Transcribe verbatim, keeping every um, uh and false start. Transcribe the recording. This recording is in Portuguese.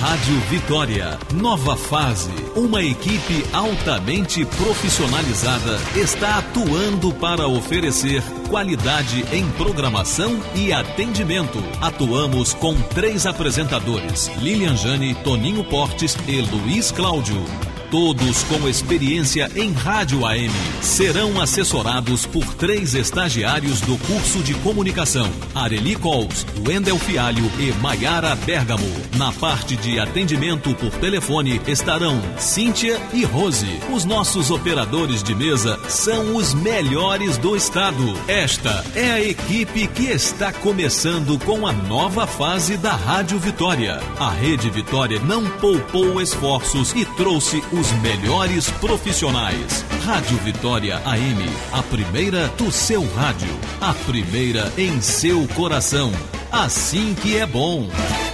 Rádio Vitória, nova fase. Uma equipe altamente profissionalizada está atuando para oferecer qualidade em programação e atendimento. Atuamos com três apresentadores, Lilian Jane, Toninho Portes e Luiz Cláudio. Todos com experiência em rádio A M. Serão assessorados por três estagiários do curso de comunicação: Areli Cols, Wendel Fialho e Maiara Bergamo. Na parte de atendimento por telefone estarão Cíntia e Rose. Os nossos operadores de mesa são os melhores do estado. Esta é a equipe que está começando com a nova fase da Rádio Vitória. A Rede Vitória não poupou esforços e trouxe os melhores profissionais. Rádio Vitória A M, a primeira do seu rádio, a primeira em seu coração. Assim que é bom.